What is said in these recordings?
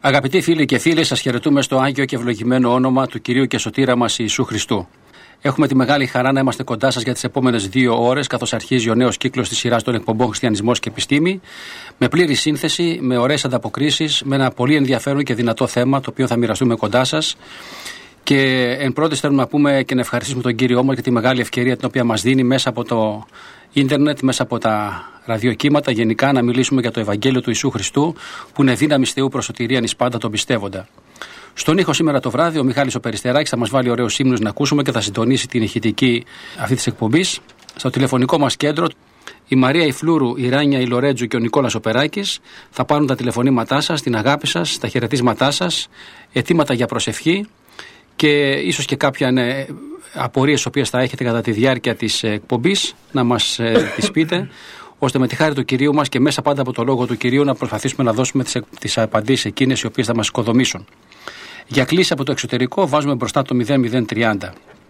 Αγαπητοί φίλοι και φίλοι, σας χαιρετούμε στο άγιο και ευλογημένο όνομα του Κυρίου και Σωτήρα μας Ιησού Χριστού. Έχουμε τη μεγάλη χαρά να είμαστε κοντά σας για τις επόμενες 2 ώρες, καθώς αρχίζει ο νέος κύκλος της σειράς των εκπομπών Χριστιανισμός και Επιστήμη, με πλήρη σύνθεση, με ωραίες ανταποκρίσεις, με ένα πολύ ενδιαφέρον και δυνατό θέμα, το οποίο θα μοιραστούμε κοντά σας. Και εν πρώτης θέλουμε να πούμε και να ευχαριστήσουμε τον Κύριό μας για τη μεγάλη ευκαιρία την οποία μας δίνει μέσα από το ίντερνετ, μέσα από τα ραδιοκύματα, γενικά να μιλήσουμε για το Ευαγγέλιο του Ιησού Χριστού, που είναι δύναμη Θεού προς σωτηρίαν εις πάντα τον πιστεύοντα. Στον ήχο σήμερα το βράδυ, ο Μιχάλης ο Περιστεράκης θα μας βάλει ωραίους ύμνους να ακούσουμε και θα συντονίσει την ηχητική αυτή της εκπομπής. Στο τηλεφωνικό μας κέντρο, η Μαρία η Φλούρου, η Ράνια η Λορέτζου και ο Νικόλας ο Περάκης θα πάρουν τα τηλεφωνήματά σας, την αγάπη σας, τα χαιρετίσματά σας, αιτήματα για προσευχή και ίσως και κάποια απορίες τις οποίες θα έχετε κατά τη διάρκεια της εκπομπής να μας τις πείτε, ώστε με τη χάρη του Κυρίου μας και μέσα πάντα από το λόγο του Κυρίου να προσπαθήσουμε να δώσουμε τις απαντήσεις εκείνες οι οποίες θα μας οικοδομήσουν. Για κλίση από το εξωτερικό βάζουμε μπροστά το 0030.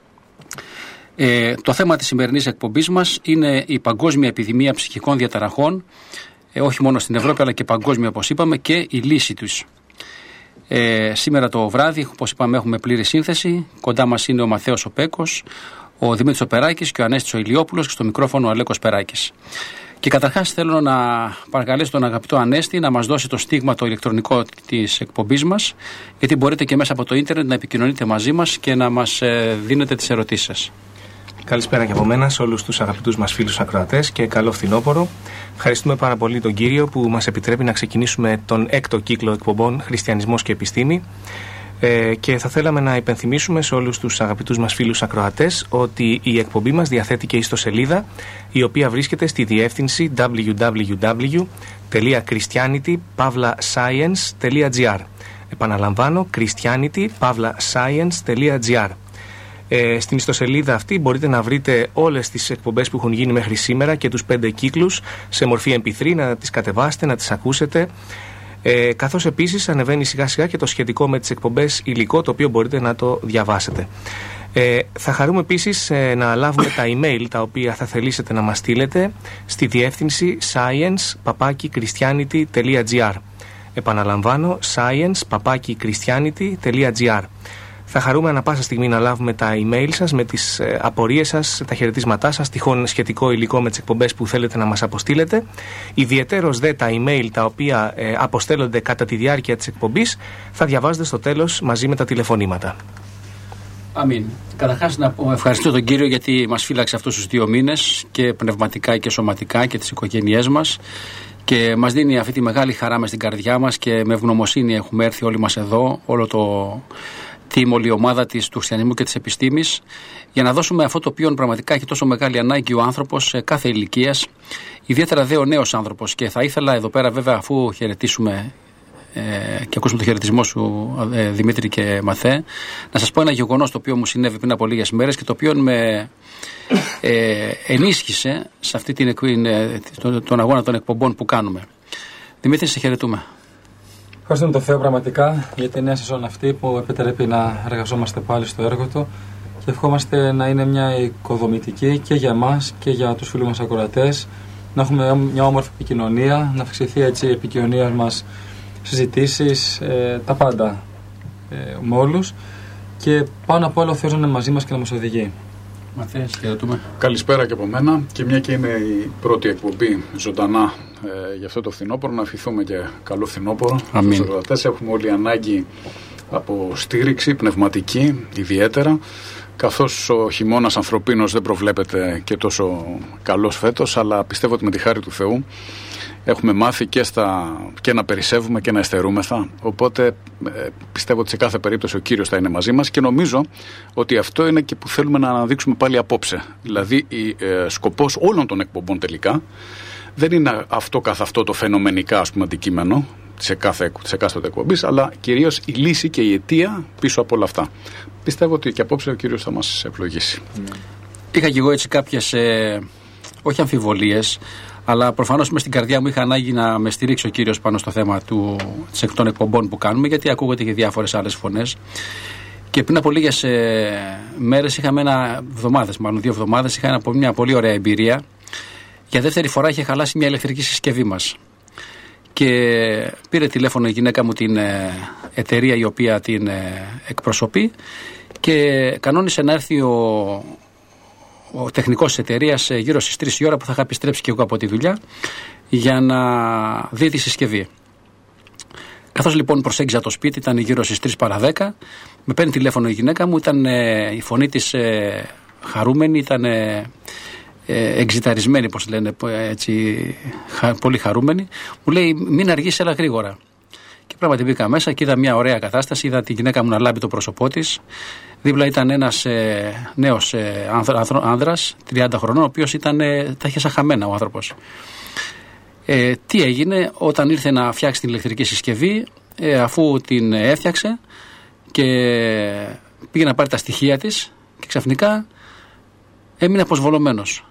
Το θέμα της σημερινής εκπομπής μας είναι η παγκόσμια επιδημία ψυχικών διαταραχών, όχι μόνο στην Ευρώπη αλλά και παγκόσμια, όπως είπαμε, και η λύση τους. Σήμερα το βράδυ, όπως είπαμε, έχουμε πλήρη σύνθεση. Κοντά μας είναι ο Μαθαίος ο Πέκος, ο Δημήτρης ο Περάκης και ο Ανέστης ο Ηλιόπουλος, και στο μικρόφωνο ο Αλέκος Περάκης. Και καταρχάς θέλω να παρακαλέσω τον αγαπητό Ανέστη να μας δώσει το στίγμα το ηλεκτρονικό της εκπομπής μας, γιατί μπορείτε και μέσα από το ίντερνετ να επικοινωνείτε μαζί μας και να μας δίνετε τις ερωτήσεις σας. Καλησπέρα και από μένα σε όλους τους αγαπητούς μας φίλους ακροατές και καλό φθινόπωρο. Ευχαριστούμε πάρα πολύ τον Κύριο που μας επιτρέπει να ξεκινήσουμε τον 6ο κύκλο εκπομπών Χριστιανισμός και Επιστήμη. Και θα θέλαμε να υπενθυμίσουμε σε όλους τους αγαπητούς μας φίλους ακροατές ότι η εκπομπή μας διαθέτει και ιστοσελίδα, η οποία βρίσκεται στη διεύθυνση www.christianity-science.gr. Επαναλαμβάνω, christianity-science.gr. Στην ιστοσελίδα αυτή μπορείτε να βρείτε όλες τις εκπομπές που έχουν γίνει μέχρι σήμερα και τους 5 κύκλους σε μορφή MP3, να τις κατεβάσετε, να τις ακούσετε. Καθώς επίσης ανεβαίνει σιγά σιγά και το σχετικό με τις εκπομπές υλικό, το οποίο μπορείτε να το διαβάσετε. Θα χαρούμε επίσης να λάβουμε τα email τα οποία θα θελήσετε να μας στείλετε στη διεύθυνση science@christianity.gr. Επαναλαμβάνω, science@christianity.gr. Θα χαρούμε ανα πάσα στιγμή να λάβουμε τα email σας με τις απορίες σας, τα χαιρετίσματά σας, τυχόν σχετικό υλικό με τις εκπομπές που θέλετε να μας αποστείλετε. Ιδιαιτέρως δε τα email τα οποία αποστέλλονται κατά τη διάρκεια της εκπομπής θα διαβάζετε στο τέλος μαζί με τα τηλεφωνήματα. Αμήν. Καταρχάς να ευχαριστώ τον Κύριο γιατί μας φύλαξε αυτούς τους 2 μήνες και πνευματικά και σωματικά και τις οικογένειές μας, και μας δίνει αυτή τη μεγάλη χαρά μες στην καρδιά μας και με ευγνωμοσύνη έχουμε έρθει όλοι μας εδώ, όλη η ομάδα του χριστιανισμού και της επιστήμης, για να δώσουμε αυτό το οποίο πραγματικά έχει τόσο μεγάλη ανάγκη ο άνθρωπος σε κάθε ηλικίας, ιδιαίτερα δε ο νέος άνθρωπος. Και θα ήθελα εδώ πέρα, βέβαια, αφού χαιρετήσουμε και ακούσουμε το χαιρετισμό σου, Δημήτρη και Μαθέ, να σας πω ένα γεγονός το οποίο μου συνέβη πριν από λίγες μέρες και το οποίο με ενίσχυσε σε αυτή τον αγώνα των εκπομπών που κάνουμε. Δημήτρη, σε χαιρετούμε. Ευχαριστούμε τον Θεό πραγματικά για τη νέα σεζόν αυτή που επιτρέπει να εργαζόμαστε πάλι στο έργο του, και ευχόμαστε να είναι μια οικοδομητική και για εμάς και για τους φίλους μας ακροατές, να έχουμε μια όμορφη επικοινωνία, να αυξηθεί έτσι η επικοινωνία μας, συζητήσεις, τα πάντα με όλους, και πάνω απ' όλα ο Θεός να είναι μαζί μας και να μας οδηγεί. Μαθαία, χαιρετούμε. Καλησπέρα και από μένα, και μια και είναι η πρώτη εκπομπή ζωντανά για αυτό το φθινόπωρο, να ευχηθούμε και καλό φθινόπωρο. Αμήν. Στους εργατές έχουμε όλοι ανάγκη από στήριξη πνευματική ιδιαίτερα, καθώς ο χειμώνας ανθρωπίνος δεν προβλέπεται και τόσο καλός φέτος, αλλά πιστεύω ότι με τη χάρη του Θεού έχουμε μάθει και να περισσεύουμε και να εστερούμεθα, οπότε πιστεύω ότι σε κάθε περίπτωση ο Κύριος θα είναι μαζί μας, και νομίζω ότι αυτό είναι και που θέλουμε να αναδείξουμε πάλι απόψε. Δηλαδή σκοπός όλων των εκπομπών τελικά δεν είναι αυτό καθ' αυτό το φαινομενικά, ας πούμε, αντικείμενο της εκάστοτε εκπομπής, αλλά κυρίως η λύση και η αιτία πίσω από όλα αυτά. Πιστεύω ότι και απόψε ο Κύριος θα μας ευλογήσει. Είχα και εγώ έτσι κάποιες όχι αμφιβολίες, αλλά προφανώς μες στην καρδιά μου είχα ανάγκη να με στηρίξει ο Κύριος πάνω στο θέμα των εκπομπών που κάνουμε, γιατί ακούγονται και διάφορες άλλες φωνές. Και πριν από λίγες μέρες είχαμε 2 εβδομάδες, είχα μια πολύ ωραία εμπειρία. Για δεύτερη φορά είχε χαλάσει μια ηλεκτρική συσκευή μας. και πήρε τηλέφωνο η γυναίκα μου την εταιρεία η οποία την εκπροσωπεί και κανόνισε να έρθει ο τεχνικός της εταιρείας γύρω στις 3 η ώρα που θα είχα επιστρέψει και εγώ από τη δουλειά για να δει τη συσκευή. Καθώς λοιπόν προσέγγιζα το σπίτι, ήταν γύρω στις 3 παρά 10, με παίρνει τηλέφωνο η γυναίκα μου, ήταν η φωνή της χαρούμενη, ήταν εξηταρισμένη, πώς λένε, έτσι, πολύ χαρούμενη. Μου λέει μην αργήσεις, έλα γρήγορα. Και πράγματι μπήκα μέσα και είδα μια ωραία κατάσταση, είδα τη γυναίκα μου να λάμπει το πρόσωπό της. Δίπλα ήταν ένας νέος άνδρας, 30 χρονών, ο οποίος τα είχε σαν χαμένα ο άνθρωπος. Τι έγινε όταν ήρθε να φτιάξει την ηλεκτρική συσκευή, αφού την έφτιαξε και πήγε να πάρει τα στοιχεία της και ξαφνικά έμεινε αποσβολωμένος.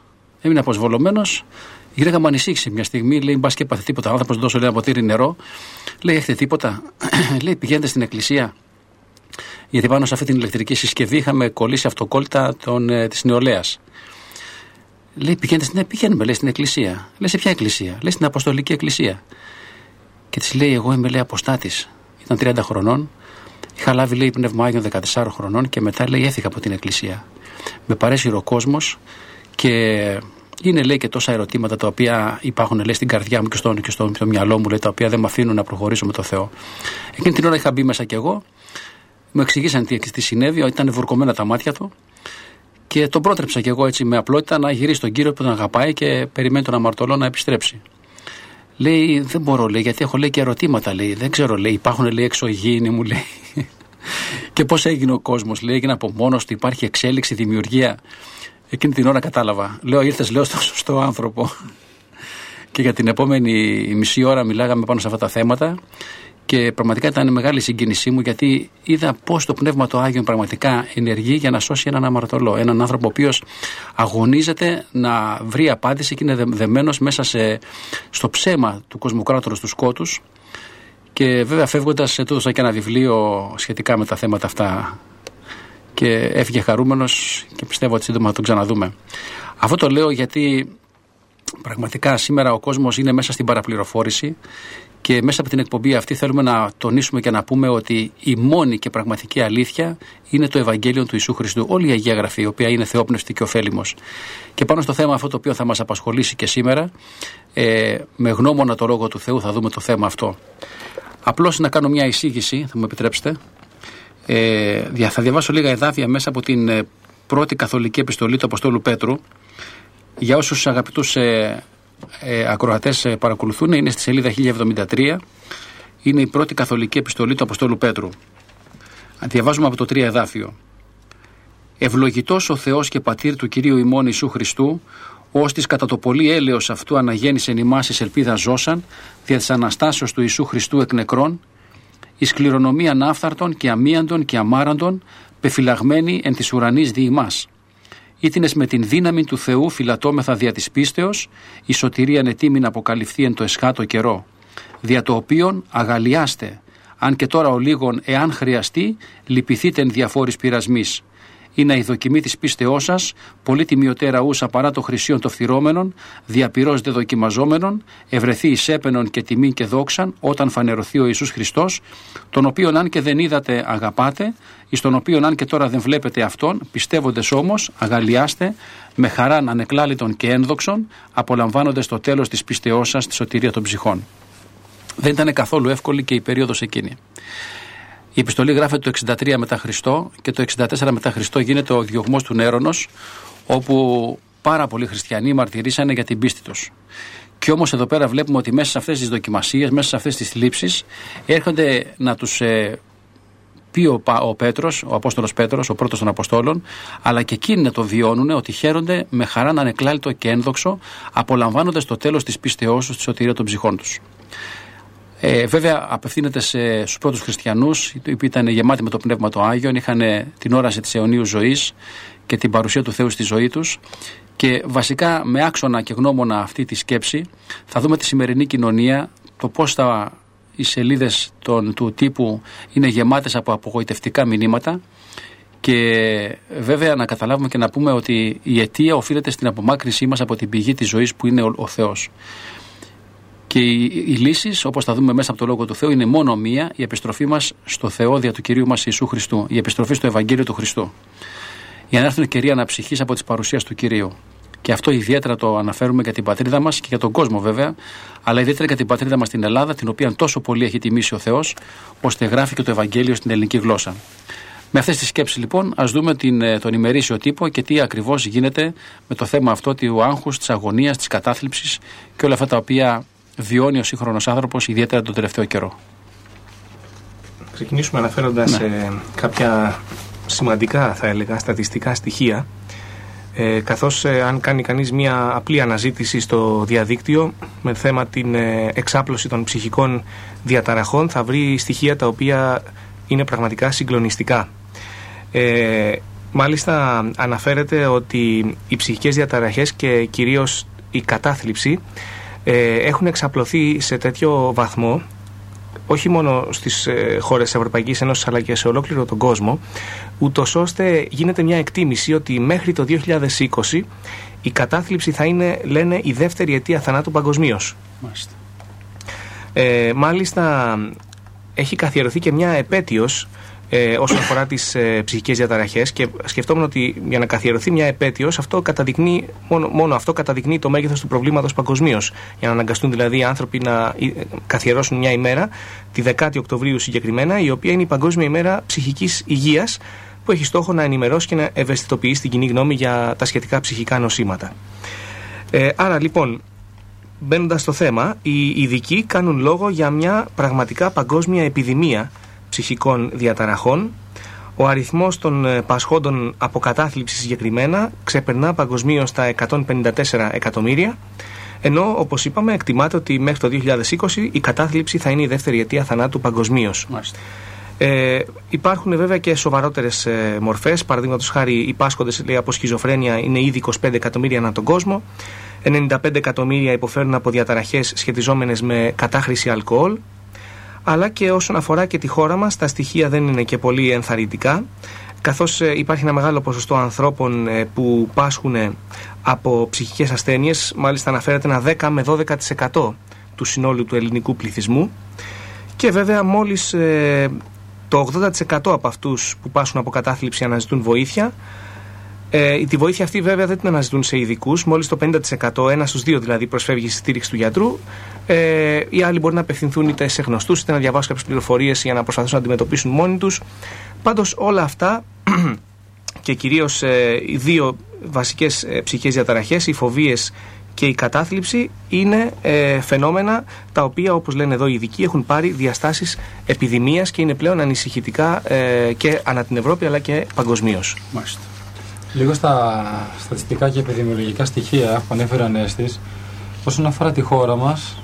Η γυναίκα μου ανησύχησε μια στιγμή, λέει μπας και έπαθε τίποτα. Ο άνθρωπος δώσω λέει ένα ποτήρι νερό, λέει έχετε τίποτα, λέει πηγαίνετε στην εκκλησία. Γιατί πάνω σε αυτή την ηλεκτρική συσκευή είχαμε κολλήσει αυτοκόλλητα της νεολαίας. Λέει πηγαίνουμε λέει στην εκκλησία. Λέει σε ποια εκκλησία? Λέει στην Αποστολική Εκκλησία. Και της λέει εγώ είμαι λέει αποστάτης. Ήταν 30 χρονών. Είχα λάβει λέει πνεύμα Άγιον 14 χρονών και μετά λέει έφυγα από την εκκλησία. Με παρέσυρε ο κόσμος και είναι λέει και τόσα ερωτήματα τα οποία υπάρχουν λέει στην καρδιά μου και στο μυαλό μου λέει, τα οποία δεν με αφήνουν να προχωρήσω με το Θεό. Εκείνη την ώρα είχα μπει μέσα κι εγώ. Μου εξηγήσαν τι συνέβη, ήταν βουρκωμένα τα μάτια του. Και τον πρότρεψα κι εγώ έτσι με απλότητα να γυρίσει τον Κύριο που τον αγαπάει και περιμένει τον αμαρτωλό να επιστρέψει. Λέει δεν μπορώ λέει γιατί έχω λέει και ερωτήματα λέει, δεν ξέρω λέει υπάρχουν λέει εξωγήινοι μου λέει. Και πώς έγινε ο κόσμος λέει, έγινε από μόνος του, υπάρχει εξέλιξη, δημιουργία. Εκείνη την ώρα κατάλαβα. Λέω ήρθες λέω στον σωστό άνθρωπο. Και για την επόμενη μισή ώρα μιλάγαμε πάνω σε αυτά τα θέματα. Και πραγματικά ήταν μεγάλη συγκίνησή μου γιατί είδα πώς το Πνεύμα το Άγιον πραγματικά ενεργεί για να σώσει έναν αμαρτωλό. Έναν άνθρωπο ο οποίος αγωνίζεται να βρει απάντηση και είναι δεμένος μέσα στο ψέμα του κοσμοκράτορος του σκότους. Και βέβαια φεύγοντας του έδωσα και ένα βιβλίο σχετικά με τα θέματα αυτά. Και έφυγε χαρούμενος και πιστεύω ότι σύντομα θα τον ξαναδούμε. Αυτό το λέω γιατί πραγματικά σήμερα ο κόσμος είναι μέσα στην παραπληροφόρηση. Και μέσα από την εκπομπή αυτή θέλουμε να τονίσουμε και να πούμε ότι η μόνη και πραγματική αλήθεια είναι το Ευαγγέλιο του Ιησού Χριστού. Όλη η Αγία Γραφή, η οποία είναι θεόπνευστη και ωφέλιμος. Και πάνω στο θέμα αυτό το οποίο θα μας απασχολήσει και σήμερα, με γνώμονα το Λόγο του Θεού θα δούμε το θέμα αυτό. Απλώς να κάνω μια εισήγηση, θα μου επιτρέψετε. Θα διαβάσω λίγα εδάφια μέσα από την πρώτη καθολική επιστολή του Αποστόλου Πέτρου. Για όσους αγαπητούς ακροατές παρακολουθούν, είναι στη σελίδα 1073. Είναι η πρώτη καθολική επιστολή του Αποστόλου Πέτρου. Διαβάζουμε από το 3 εδάφιο. Ευλογητός ο Θεός και Πατήρ του Κυρίου ημών Ιησού Χριστού, ώστις κατά το πολύ έλεος αυτού αναγέννησεν ημάς εις ελπίδα ζώσαν, δια της Αναστάσεως του Ιησού Χριστού εκ νεκρών, εις κληρονομίαν άφθαρτων και αμίαντων και αμάραντων, πεφυλαγμένοι εν της ουρανής δι' ημάς. Ήτινες με την δύναμη του Θεού φυλατώμεθα δια της πίστεως, η σωτηρίαν ετήμην αποκαλυφθεί εν το εσχάτο καιρό, δια το οποίον αγαλιάστε, αν και τώρα ο λίγον εάν χρειαστεί, λυπηθείτε εν διαφόρης πειρασμής. Είναι η δοκιμή της πίστεώς σας, πολύ τιμιωτέρα ούσα παρά το χρυσίον το φθυρώμενον, διαπυρός δε δοκιμαζόμενον, ευρεθεί εις έπαινον και τιμή και δόξαν, όταν φανερωθεί ο Ιησούς Χριστός, τον οποίον αν και δεν είδατε αγαπάτε, εις τον οποίον αν και τώρα δεν βλέπετε αυτόν, πιστεύοντες όμως αγαλιάστε, με χαράν ανεκλάλητον και ένδοξον, απολαμβάνοντες το τέλος της πίστεώς σας τη σωτηρία των ψυχών. Δεν ήταν καθόλου εύκολη και η περίοδος εκείνη. Η επιστολή γράφεται το 63 μετά Χριστό και το 64 μετά Χριστό γίνεται ο διωγμός του Νέρονος, όπου πάρα πολλοί χριστιανοί μαρτυρήσανε για την πίστη τους. Και όμως εδώ πέρα βλέπουμε ότι μέσα σε αυτές τις δοκιμασίες, μέσα σε αυτές τις θλίψεις, έρχονται να τους πει ο Πέτρος, ο Απόστολος Πέτρος, ο πρώτος των Αποστόλων, αλλά και εκείνοι να το βιώνουν ότι χαίρονται με χαράν ανεκλάλητο και ένδοξο, απολαμβάνοντας το τέλος της πίστεώς τους, τη σωτηρία των ψυχών τους. Βέβαια απευθύνεται στους πρώτους χριστιανούς, οι οποίοι ήταν γεμάτοι με το Πνεύμα το Άγιον, είχαν την όραση της αιωνίου ζωής και την παρουσία του Θεού στη ζωή τους, και βασικά με άξονα και γνώμονα αυτή τη σκέψη θα δούμε τη σημερινή κοινωνία, το πώς οι σελίδες του τύπου είναι γεμάτες από απογοητευτικά μηνύματα, και βέβαια να καταλάβουμε και να πούμε ότι η αιτία οφείλεται στην απομάκρυνσή μας από την πηγή της ζωής που είναι ο Θεός. Και οι λύσεις, όπως θα δούμε μέσα από το Λόγο του Θεού, είναι μόνο μία, η επιστροφή μας στο Θεό δια του Κυρίου μας Ιησού Χριστού, η επιστροφή στο Ευαγγέλιο του Χριστού. Για να έρθουν ευκαιρία αναψυχής από τις παρουσίες του Κυρίου. Και αυτό ιδιαίτερα το αναφέρουμε για την πατρίδα μας και για τον κόσμο βέβαια, αλλά ιδιαίτερα για την πατρίδα μας στην Ελλάδα, την οποία τόσο πολύ έχει τιμήσει ο Θεός, ώστε γράφει και το Ευαγγέλιο στην ελληνική γλώσσα. Με αυτές τις σκέψεις λοιπόν, ας δούμε τον ημερήσιο τύπο και τι ακριβώς γίνεται με το θέμα αυτό του άγχους, της αγωνίας, της κατάθλιψης και όλα αυτά τα οποία βιώνει ο σύγχρονος άνθρωπος, ιδιαίτερα τον τελευταίο καιρό. Ξεκινήσουμε αναφέροντας κάποια σημαντικά, θα έλεγα, στατιστικά στοιχεία. Καθώς αν κάνει κανείς μια απλή αναζήτηση στο διαδίκτυο με θέμα την εξάπλωση των ψυχικών διαταραχών, θα βρει στοιχεία τα οποία είναι πραγματικά συγκλονιστικά. Μάλιστα αναφέρεται ότι οι ψυχικές διαταραχές και κυρίως η κατάθλιψη έχουν εξαπλωθεί σε τέτοιο βαθμό, όχι μόνο στις χώρες της Ευρωπαϊκής Ένωσης αλλά και σε ολόκληρο τον κόσμο, ούτως ώστε γίνεται μια εκτίμηση ότι μέχρι το 2020 η κατάθλιψη θα είναι, λένε, η δεύτερη αιτία θανάτου παγκοσμίως. Μάλιστα έχει καθιερωθεί και μια επέτειος όσον αφορά τις ψυχικές διαταραχές, και σκεφτόμουν ότι για να καθιερωθεί μια επέτειος, αυτό καταδεικνύει, μόνο αυτό καταδεικνύει το μέγεθος του προβλήματος παγκοσμίως. Για να αναγκαστούν δηλαδή οι άνθρωποι να καθιερώσουν μια ημέρα, τη 10η Οκτωβρίου συγκεκριμένα, η οποία είναι η Παγκόσμια ημέρα ψυχικής υγείας, που έχει στόχο να ενημερώσει και να ευαισθητοποιήσει την κοινή γνώμη για τα σχετικά ψυχικά νοσήματα. Άρα λοιπόν, μπαίνοντας στο θέμα, οι ειδικοί κάνουν λόγο για μια πραγματικά παγκόσμια επιδημία ψυχικών διαταραχών. Ο αριθμός των πασχόντων από κατάθλιψη συγκεκριμένα ξεπερνά παγκοσμίως τα 154 εκατομμύρια, ενώ όπως είπαμε εκτιμάται ότι μέχρι το 2020 η κατάθλιψη θα είναι η δεύτερη αιτία θανάτου παγκοσμίως. Υπάρχουν βέβαια και σοβαρότερες μορφές. Παραδείγματος χάρη, οι πάσχοντες από σχιζοφρένεια είναι ήδη 25 εκατομμύρια ανά τον κόσμο. 95 εκατομμύρια υποφέρουν από διαταραχές σχετιζόμενες με κατάχρηση αλκοόλ. Αλλά και όσον αφορά και τη χώρα μας, τα στοιχεία δεν είναι και πολύ ενθαρρυντικά, καθώς υπάρχει ένα μεγάλο ποσοστό ανθρώπων που πάσχουν από ψυχικές ασθένειες. Μάλιστα αναφέρεται ένα 10 με 12% του συνόλου του ελληνικού πληθυσμού, και βέβαια μόλις το 80% από αυτούς που πάσχουν από κατάθλιψη αναζητούν βοήθεια. Τη βοήθεια αυτή βέβαια δεν την αναζητούν σε ειδικούς. Μόλις το 50%, ένας στους δύο δηλαδή, προσφεύγει στη στήριξη του γιατρού. Οι άλλοι μπορεί να απευθυνθούν είτε σε γνωστούς, είτε να διαβάσουν κάποιες πληροφορίες για να προσπαθήσουν να αντιμετωπίσουν μόνοι τους. Πάντως όλα αυτά και κυρίως οι δύο βασικές ψυχικές διαταραχές, οι φοβίες και η κατάθλιψη, είναι φαινόμενα τα οποία, όπως λένε εδώ οι ειδικοί, έχουν πάρει διαστάσεις επιδημίας και είναι πλέον ανησυχητικά και ανά την Ευρώπη αλλά και παγκοσμίως. Μάλιστα. Λίγο στα στατιστικά και επιδημιολογικά στοιχεία που ανέφερε ο Ανέστης, όσον αφορά τη χώρα μας,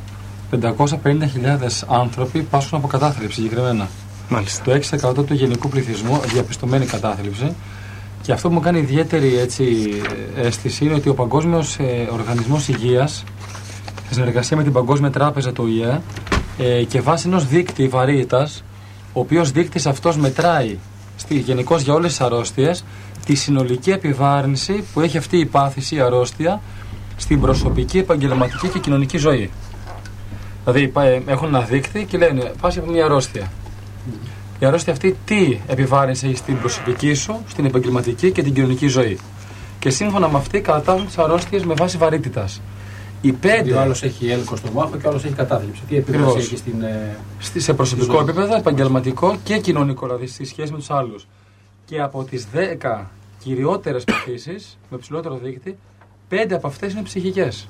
550.000 άνθρωποι πάσχουν από κατάθλιψη συγκεκριμένα. Μάλιστα. Το 6% του γενικού πληθυσμού διαπιστωμένη κατάθλιψη. Και αυτό που μου κάνει ιδιαίτερη αίσθηση είναι ότι ο Παγκόσμιος Οργανισμός Υγείας, σε συνεργασία με την Παγκόσμια Τράπεζα του ΟΗΕ και βάσει ενός δείκτη βαρύτητας, ο οποίος δείκτης αυτός μετράει γενικώς για όλες τις αρρώστιες τη συνολική επιβάρυνση που έχει αυτή η πάθηση, η αρρώστια, στην προσωπική, επαγγελματική και κοινωνική ζωή. Δηλαδή έχουν ένα δείκτη και λένε πάση από μια αρρώστια. Η αρρώστια αυτή τι επιβάρυνση έχει στην προσωπική σου, στην επαγγελματική και την κοινωνική ζωή. Και σύμφωνα με αυτή κατατάσσουν τις αρρώστιες με βάση βαρύτητας. Ο άλλος έχει έλεγχο στο μάχο και ο άλλος έχει κατάθλιψη. Τι επίπεδο έχει σε προσωπικό επίπεδο, επαγγελματικό και κοινωνικό, δηλαδή στη σχέση με τους άλλους. Και από τις 10 κυριότερες παθήσεις με ψηλότερο δείκτη, 5 από αυτές είναι ψυχικές.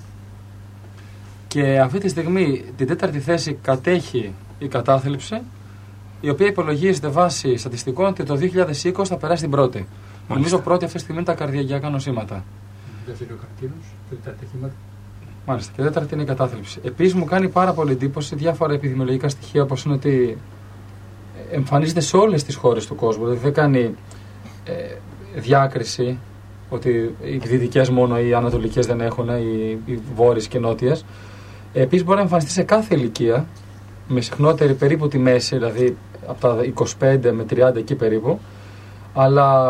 Και αυτή τη στιγμή την τέταρτη θέση κατέχει η κατάθλιψη, η οποία υπολογίζεται βάσει στατιστικών ότι το 2020 θα περάσει την πρώτη. Νομίζω πρώτη αυτή τη στιγμή είναι τα καρδιακά νοσήματα. Δεύτερη ο καρκίνος, τέταρτη χήματα. Μάλιστα. Και τέταρτη είναι η κατάθλιψη. Επίσης μου κάνει πάρα πολύ εντύπωση διάφορα επιδημιολογικά στοιχεία, όπως είναι ότι εμφανίζεται σε όλες τις χώρες του κόσμου. Δηλαδή δεν κάνει διάκριση ότι οι δυτικές μόνο, οι ανατολικές δεν έχουν, οι βόρειες και νότιες. Επίσης μπορεί να εμφανιστεί σε κάθε ηλικία, με συχνότερη περίπου τη μέση, δηλαδή από τα 25 με 30 εκεί περίπου. Αλλά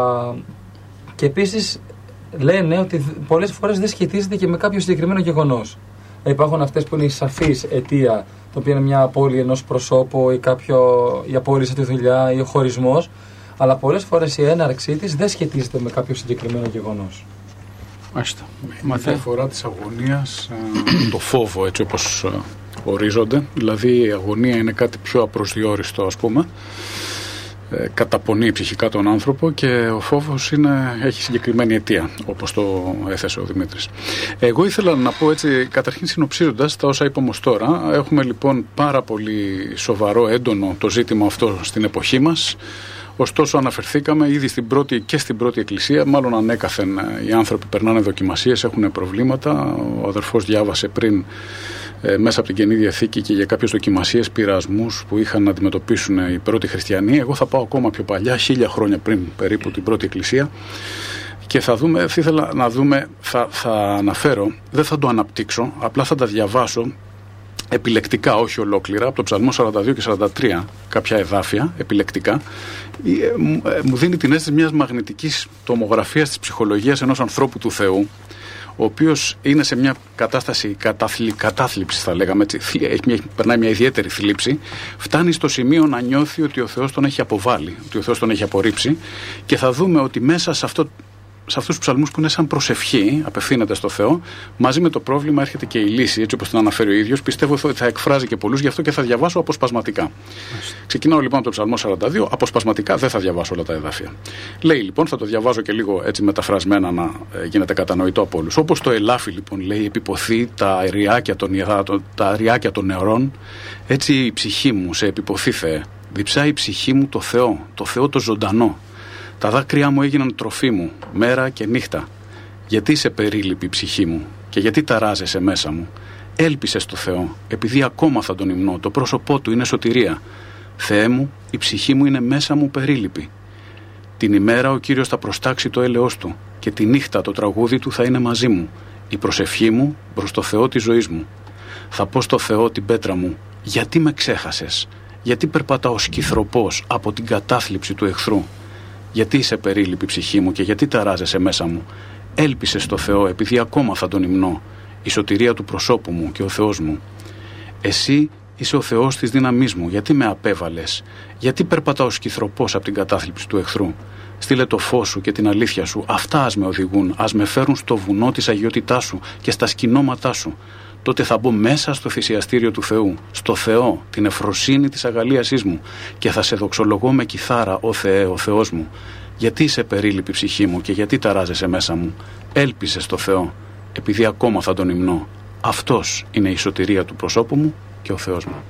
και επίσης λένε ότι πολλές φορές δεν σχετίζεται και με κάποιο συγκεκριμένο γεγονός. Υπάρχουν αυτές που είναι η σαφής αιτία, το οποίο είναι μια απώλεια ενός προσώπου ή η απόλυση στη δουλειά ή ο χωρισμός, αλλά πολλές φορές η έναρξή της δεν σχετίζεται με κάποιο συγκεκριμένο γεγονός. Μάλιστα. Η διαφορά της αγωνίας, το φόβο έτσι όπως ορίζονται, δηλαδή η αγωνία είναι κάτι πιο απροσδιόριστο, ας πούμε, καταπονεί ψυχικά τον άνθρωπο, και ο φόβος έχει συγκεκριμένη αιτία, όπως το έθεσε ο Δημήτρης. Εγώ ήθελα να πω έτσι, καταρχήν συνοψίζοντας τα όσα είπαμε ως τώρα, έχουμε λοιπόν πάρα πολύ σοβαρό, έντονο το ζήτημα αυτό στην εποχή μας. Ωστόσο αναφερθήκαμε ήδη στην πρώτη εκκλησία, μάλλον ανέκαθεν οι άνθρωποι περνάνε δοκιμασίες, έχουν προβλήματα. Ο αδερφός διάβασε πριν μέσα από την Καινή Διαθήκη και για κάποιες δοκιμασίες, πειρασμούς που είχαν να αντιμετωπίσουν οι πρώτοι χριστιανοί. Εγώ θα πάω ακόμα πιο παλιά, 1000 χρόνια πριν περίπου την πρώτη εκκλησία, και θα ήθελα να δούμε, θα αναφέρω, δεν θα το αναπτύξω, απλά θα τα διαβάσω επιλεκτικά, όχι ολόκληρα, από το Ψαλμό 42 και 43, κάποια εδάφια επιλεκτικά. Μου δίνει την αίσθηση μιας μαγνητικής τομογραφίας της ψυχολογίας ενός ανθρώπου του Θεού, ο οποίος είναι σε μια κατάσταση κατάθλιψης, θα λέγαμε έτσι, περνάει μια ιδιαίτερη θλίψη, φτάνει στο σημείο να νιώθει ότι ο Θεός τον έχει αποβάλει, ότι ο Θεός τον έχει απορρίψει, και θα δούμε ότι μέσα σε αυτούς τους ψαλμούς που είναι σαν προσευχή, απευθύνεται στο Θεό, μαζί με το πρόβλημα έρχεται και η λύση, έτσι όπως την αναφέρει ο ίδιος. Πιστεύω ότι θα εκφράζει και πολλούς, γι' αυτό και θα διαβάσω αποσπασματικά. Ξεκινάω λοιπόν από το Ψαλμό 42, αποσπασματικά, δεν θα διαβάσω όλα τα εδάφια. Λέει λοιπόν, θα το διαβάζω και λίγο έτσι μεταφρασμένα να γίνεται κατανοητό από όλους. Όπως το ελάφι λοιπόν, λέει, επιποθεί τα αριάκια των νερών, έτσι η ψυχή μου σε επιποθεί, Θεέ. Διψάει η ψυχή μου το Θεό το ζωντανό. Τα δάκρυά μου έγιναν τροφή μου, μέρα και νύχτα. Γιατί είσαι περίληπη η ψυχή μου και γιατί ταράζεσαι μέσα μου? Έλπισες στο Θεό, επειδή ακόμα θα τον υμνώ, το πρόσωπό του είναι σωτηρία. Θεέ μου, η ψυχή μου είναι μέσα μου περίληπη. Την ημέρα ο Κύριος θα προστάξει το έλεος του και τη νύχτα το τραγούδι του θα είναι μαζί μου. Η προσευχή μου προς το Θεό της ζωής μου. Θα πω στο Θεό την πέτρα μου, γιατί με ξέχασες? Γιατί περπατάω σκυθροπός από την κατάθλιψη του εχθρού? Γιατί είσαι περίληπη ψυχή μου και γιατί ταράζεσαι μέσα μου? Έλπισες στο Θεό, επειδή ακόμα θα τον υμνώ, η σωτηρία του προσώπου μου και ο Θεός μου. Εσύ είσαι ο Θεός της δύναμής μου, γιατί με απέβαλες? Γιατί περπατάω σκυθροπός από την κατάθλιψη του εχθρού? Στείλε το φως σου και την αλήθεια σου, αυτά ας με οδηγούν, ας με φέρουν στο βουνό της αγιότητάς σου και στα σκηνώματά σου. Τότε θα μπω μέσα στο θυσιαστήριο του Θεού, στο Θεό, την ευφροσύνη της αγαλίασής μου, και θα σε δοξολογώ με κιθάρα, ο Θεέ, ο Θεός μου. Γιατί είσαι περίληπη ψυχή μου και γιατί ταράζεσαι μέσα μου? Έλπισες στο Θεό, επειδή ακόμα θα τον υμνώ. Αυτός είναι η σωτηρία του προσώπου μου και ο Θεός μου.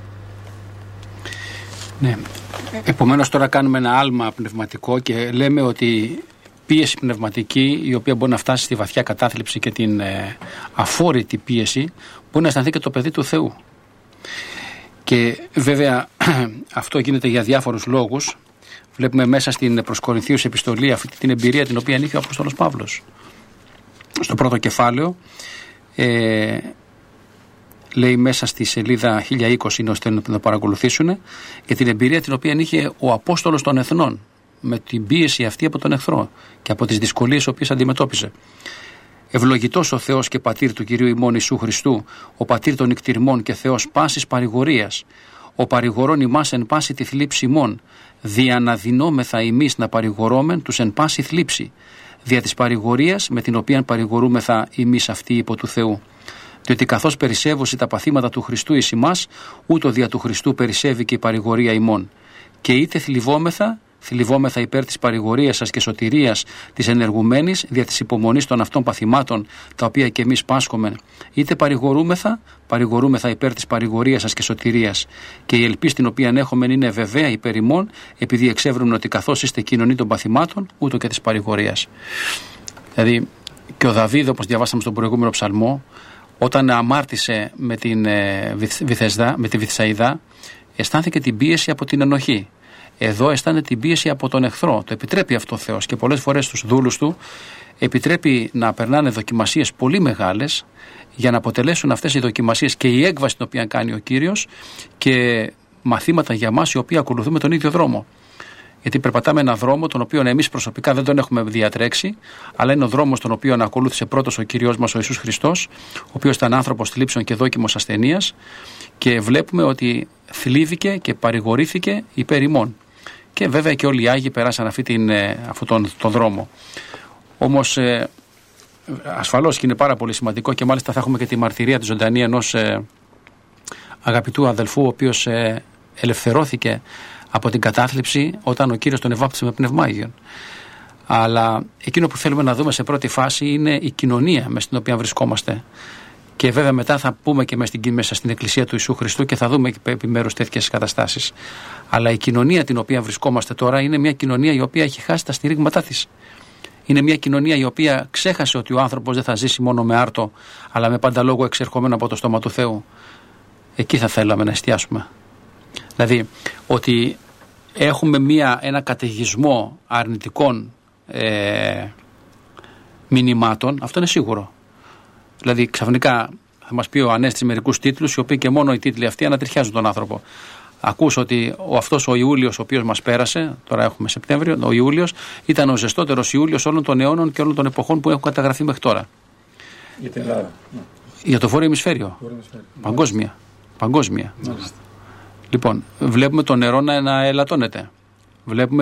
Ναι. Επομένως τώρα κάνουμε ένα άλμα πνευματικό και λέμε ότι πίεση πνευματική, η οποία μπορεί να φτάσει στη βαθιά κατάθλιψη και την αφόρητη πίεση, μπορεί να αισθανθεί και το παιδί του Θεού. Και βέβαια αυτό γίνεται για διάφορους λόγους. Βλέπουμε μέσα στην προς Κορινθίους επιστολή αυτή την εμπειρία την οποία είχε ο Απόστολος Παύλος. Στο πρώτο κεφάλαιο λέει μέσα στη σελίδα 1020, είναι ώστε να το παρακολουθήσουν, για την εμπειρία την οποία είχε ο Απόστολος των Εθνών με την πίεση αυτή από τον εχθρό και από τις δυσκολίες οι οποίες αντιμετώπιζε. Ευλογητός ο Θεός και Πατήρ του Κυρίου ημών Ιησού Χριστού, ο Πατήρ των νικτυρμών και Θεός πάσης παρηγορίας, ο παρηγορών ημάς εν πάση τη θλίψη ημών, δια να δεινόμεθα ημείς να παρηγορώμεν τους εν πάση θλίψη, δια της παρηγορίας με την οποία παρηγορούμεθα ημείς αυτοί υπό του Θεού. Διότι καθώς περισσεύουσι τα παθήματα του Χριστού εις ημάς, ούτω δια του Χριστού περισσεύει και η παρηγορία ημών. Και είτε θλιβόμεθα υπέρ της παρηγορίας σας και σωτηρίας της ενεργουμένης δια της υπομονής των αυτών παθημάτων τα οποία και εμείς πάσχομεν, είτε παρηγορούμεθα υπέρ της παρηγορίας σας και σωτηρίας, και η ελπίς την οποία έχομεν είναι βεβαία υπέρ ημών, επειδή εξεύρουν ότι καθώς είστε κοινωνοί των παθημάτων, ούτω και της παρηγορίας. Δηλαδή και ο Δαβίδ, όπως διαβάσαμε στον προηγούμενο ψαλμό, όταν αμάρτησε με τη Βηθσαίδα, αισθάνθηκε την πίεση από την ενοχή. Εδώ αισθάνεται την πίεση από τον εχθρό. Το επιτρέπει αυτό ο Θεός και πολλές φορές στους δούλους του επιτρέπει να περνάνε δοκιμασίες πολύ μεγάλες για να αποτελέσουν αυτές οι δοκιμασίες και η έκβαση την οποία κάνει ο Κύριος και μαθήματα για μας οι οποίοι ακολουθούμε τον ίδιο δρόμο. Γιατί περπατάμε έναν δρόμο τον οποίο εμείς προσωπικά δεν τον έχουμε διατρέξει, αλλά είναι ο δρόμος τον οποίο ακολούθησε πρώτος ο Κύριος μας ο Ιησούς Χριστός, ο οποίος ήταν άνθρωπος θλίψεων και δόκιμος ασθενείας, και βλέπουμε ότι θλίβηκε και παρηγορήθηκε υπέρ ημών. Και βέβαια και όλοι οι Άγιοι περάσαν αυτόν τον δρόμο. Όμως ασφαλώς και είναι πάρα πολύ σημαντικό, και μάλιστα θα έχουμε και τη μαρτυρία τη ζωντανή ενός αγαπητού αδελφού, ο οποίος ελευθερώθηκε από την κατάθλιψη όταν ο Κύριος τον ευάπτισε με Πνεύμα Άγιον. Αλλά εκείνο που θέλουμε να δούμε σε πρώτη φάση είναι η κοινωνία μέσα στην οποία βρισκόμαστε. Και βέβαια μετά θα πούμε και μέσα στην Εκκλησία του Ιησού Χριστού και θα δούμε επιμέρους τέτοιες καταστάσεις. Αλλά η κοινωνία την οποία βρισκόμαστε τώρα είναι μια κοινωνία η οποία έχει χάσει τα στηρίγματά της. Είναι μια κοινωνία η οποία ξέχασε ότι ο άνθρωπος δεν θα ζήσει μόνο με άρτο, αλλά με πανταλόγο εξερχόμενο από το στόμα του Θεού. Εκεί θα θέλαμε να εστιάσουμε. Δηλαδή ότι έχουμε ένα καταιγισμό αρνητικών μηνυμάτων, αυτό είναι σίγουρο. Δηλαδή ξαφνικά θα μας πει ο Ανέστης μερικούς τίτλους, οι οποίοι και μόνο οι τίτλοι αυτοί ανατριχιάζουν τον άνθρωπο. Ακούς ότι αυτός ο Ιούλιος ο οποίος μας πέρασε, τώρα έχουμε Σεπτέμβριο, ο Ιούλιος ήταν ο ζεστότερος Ιούλιος όλων των αιώνων και όλων των εποχών που έχουν καταγραφεί μέχρι τώρα. Για την Ελλάδα. Για το βόρειο ημισφαίριο. Παγκόσμια. Λοιπόν, βλέπουμε το νερό να ελαττώνεται. Βλέπουμε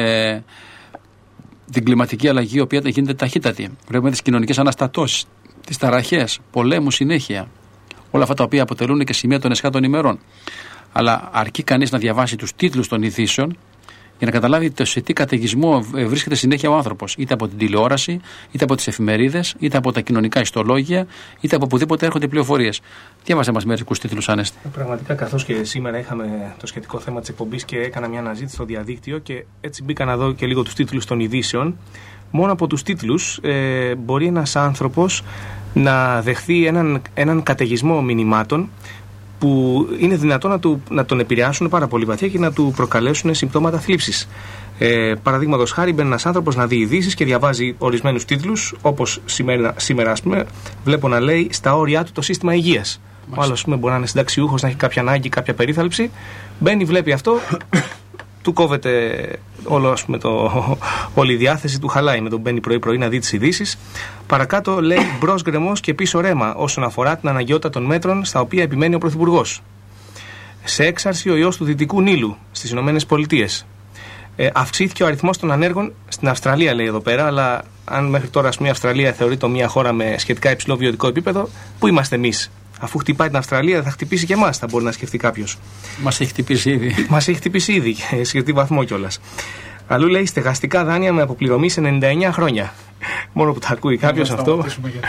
την κλιματική αλλαγή η οποία γίνεται ταχύτατη. Βλέπουμε τις κοινωνικές αναστατώσεις, τις ταραχές, πολέμους συνέχεια. Όλα αυτά τα οποία αποτελούν και σημεία των εσχάτων ημερών. Αλλά αρκεί κανείς να διαβάσει τους τίτλους των ειδήσεων για να καταλάβει σε τι καταιγισμό βρίσκεται συνέχεια ο άνθρωπος. Είτε από την τηλεόραση, είτε από τις εφημερίδες, είτε από τα κοινωνικά ιστολόγια, είτε από οπουδήποτε έρχονται πληροφορίες. Διάβασε μας μερικούς τίτλους, Ανέστη. Πραγματικά, καθώς και σήμερα είχαμε το σχετικό θέμα της εκπομπής και έκανα μια αναζήτηση στο διαδίκτυο και έτσι μπήκα να δω και λίγο τους τίτλους των ειδήσεων. Μόνο από τους τίτλους μπορεί ένας άνθρωπος να δεχθεί έναν καταιγισμό μηνυμάτων που είναι δυνατό να τον επηρεάσουν πάρα πολύ βαθιά και να του προκαλέσουν συμπτώματα θλίψης. Παραδείγματος χάρη, μπαίνει ένας άνθρωπος να δει ειδήσεις και διαβάζει ορισμένους τίτλους, όπως σήμερα ας πούμε, βλέπω να λέει στα όρια του το σύστημα υγείας. Ο άλλος μπορεί να είναι συνταξιούχος, να έχει κάποια ανάγκη, κάποια περίθαλψη. Μπαίνει, βλέπει αυτό, του κόβεται όλη η διάθεση, του χαλάει με τον μπαίνει πρωί-πρωί να δει τις ειδήσεις. Παρακάτω λέει μπρος γκρεμός και πίσω ρέμα όσον αφορά την αναγκαιότητα των μέτρων στα οποία επιμένει ο Πρωθυπουργός. Σε έξαρση ο ιός του Δυτικού Νείλου στις ΗΠΑ. Αυξήθηκε ο αριθμός των ανέργων στην Αυστραλία, λέει εδώ πέρα, αλλά αν μέχρι τώρα η Αυστραλία θεωρείται μια χώρα με σχετικά υψηλό βιωτικό επίπεδο, πού είμαστε εμείς? Αφού χτυπάει την Αυστραλία, θα χτυπήσει και εμάς, θα μπορεί να σκεφτεί κάποιος. Μας έχει χτυπήσει ήδη. Μας έχει χτυπήσει ήδη, σε τι βαθμό κιόλας. Αλλού λέει στεγαστικά δάνεια με αποπληρωμή σε 99 χρόνια. Μόνο που τα ακούει κάποιος αυτό.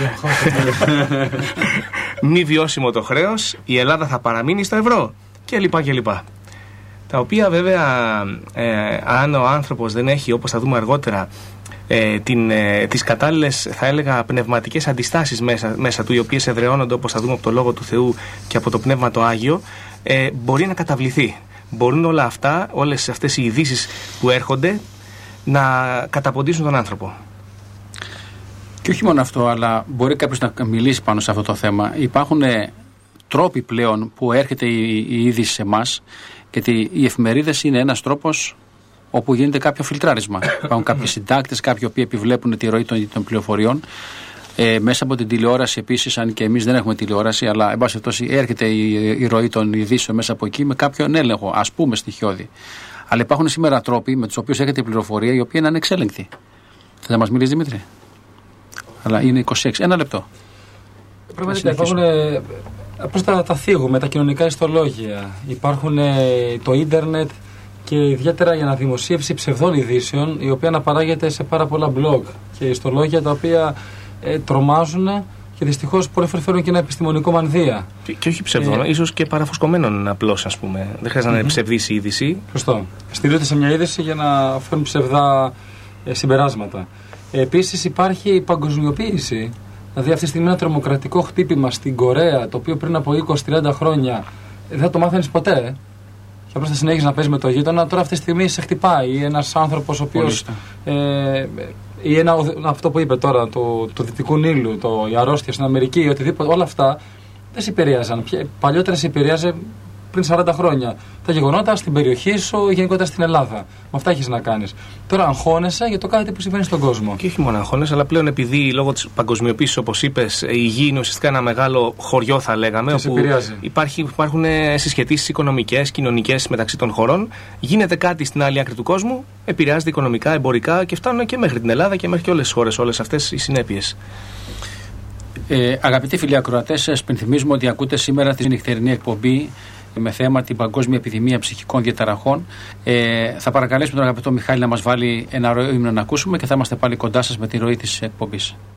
Μη βιώσιμο το χρέος, η Ελλάδα θα παραμείνει στο ευρώ κλπ. Τα οποία βέβαια, αν ο άνθρωπος δεν έχει, όπως θα δούμε αργότερα, τις κατάλληλες, θα έλεγα, πνευματικές αντιστάσεις μέσα του, οι οποίες εδραιώνονται, όπως θα δούμε, από το Λόγο του Θεού και από το Πνεύμα το Άγιο, μπορεί να καταβληθεί. Μπορούν όλα αυτά, όλες αυτές οι ειδήσεις που έρχονται, να καταποντήσουν τον άνθρωπο. Και όχι μόνο αυτό, αλλά μπορεί κάποιος να μιλήσει πάνω σε αυτό το θέμα. Υπάρχουν τρόποι πλέον που έρχεται η είδηση σε εμάς, γιατί οι εφημερίδες είναι ένας τρόπος όπου γίνεται κάποιο φιλτράρισμα. Υπάρχουν κάποιοι συντάκτες, κάποιοι οποίοι επιβλέπουν τη ροή των πληροφοριών. Μέσα από την τηλεόραση επίσης, αν και εμείς δεν έχουμε τηλεόραση, αλλά εν πάση περιπτώσει έρχεται η ροή των ειδήσεων μέσα από εκεί με κάποιον έλεγχο, ας πούμε στοιχειώδη. Αλλά υπάρχουν σήμερα τρόποι με τους οποίους έρχεται η πληροφορία, η οποία είναι ανεξέλεγκτη. Θα μας μιλήσει, Δημήτρη? Αλλά είναι 26. Ένα λεπτό. Πραγματικά υπάρχουν. Πώς τα θίγουμε, τα κοινωνικά ιστολόγια. Υπάρχουν το ίντερνετ και ιδιαίτερα για αναδημοσίευση ψευδών ειδήσεων, η οποία αναπαράγεται σε πάρα πολλά blog και ιστολόγια τα οποία τρομάζουν και δυστυχώς πολλές φορές φέρουν και ένα επιστημονικό μανδύα. Και όχι ψευδών, ίσως και παραφουσκωμένων απλώς, ας πούμε. Δεν χρειάζεται να είναι ψευδής η είδηση. Σωστό. Στηρίζονται σε μια είδηση για να φέρουν ψευδά συμπεράσματα. Επίσης υπάρχει η παγκοσμιοποίηση. Δηλαδή, αυτή τη στιγμή ένα τρομοκρατικό χτύπημα στην Κορέα, το οποίο πριν από 20-30 χρόνια δεν θα το μάθαινες ποτέ. Και απλώς θα συνέχιζε να παίζει με το γείτονα. Τώρα αυτή τη στιγμή σε χτυπάει. Ένας άνθρωπος ο οποίος. Ή αυτό που είπε τώρα, του Δυτικού Νείλου, η αρρώστια στην Αμερική, οτιδήποτε. Όλα αυτά δεν σε επηρέαζαν. Παλιότερα σε επηρέαζε πριν 40 χρόνια. Τα γεγονότα στην περιοχή σου, γενικότερα στην Ελλάδα. Με αυτά έχεις να κάνεις. Τώρα αγχώνεσαι για το κάτι που συμβαίνει στον κόσμο. Και όχι μόνο αγχώνεσαι, αλλά πλέον επειδή λόγω της παγκοσμιοποίησης, όπως είπες, η γη είναι ουσιαστικά ένα μεγάλο χωριό, θα λέγαμε, όπου υπάρχουν συσχετίσεις οικονομικές, κοινωνικές μεταξύ των χωρών. Γίνεται κάτι στην άλλη άκρη του κόσμου, επηρεάζεται οικονομικά, εμπορικά και φτάνουν και μέχρι την Ελλάδα και μέχρι και όλες τις χώρες, όλες αυτές οι συνέπειες. Αγαπητοί φίλοι ακροατές, σας πενθυμίζουμε ότι ακούτε σήμερα τη νυχτερινή εκπομπή με θέμα την παγκόσμια επιδημία ψυχικών διαταραχών. Θα παρακαλέσουμε τον αγαπητό Μιχάλη να μας βάλει ένα ωραίο ύμνο να ακούσουμε και θα είμαστε πάλι κοντά σας με τη ροή της εκπομπής.